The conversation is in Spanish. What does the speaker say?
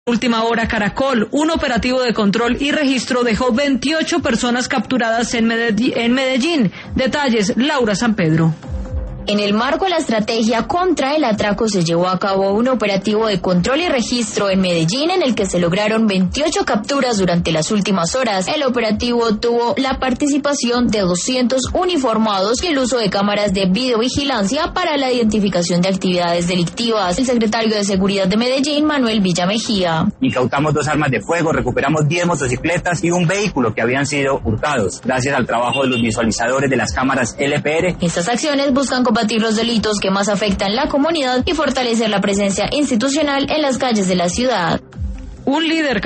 Última hora Caracol, un operativo de control y registro dejó 28 personas capturadas en Medellín. Detalles, Laura San Pedro. En el marco de la estrategia contra el atraco se llevó a cabo un operativo de control y registro en Medellín en el que se lograron 28 capturas durante las últimas horas. El operativo tuvo la participación de 200 uniformados y el uso de cámaras de videovigilancia para la identificación de actividades delictivas. El secretario de Seguridad de Medellín, Manuel Villamejía. Incautamos 2 armas de fuego, recuperamos 10 motocicletas y un vehículo que habían sido hurtados. Gracias al trabajo de los visualizadores de las cámaras LPR. Estas acciones buscan combatir los delitos que más afectan la comunidad y fortalecer la presencia institucional en las calles de la ciudad. Un líder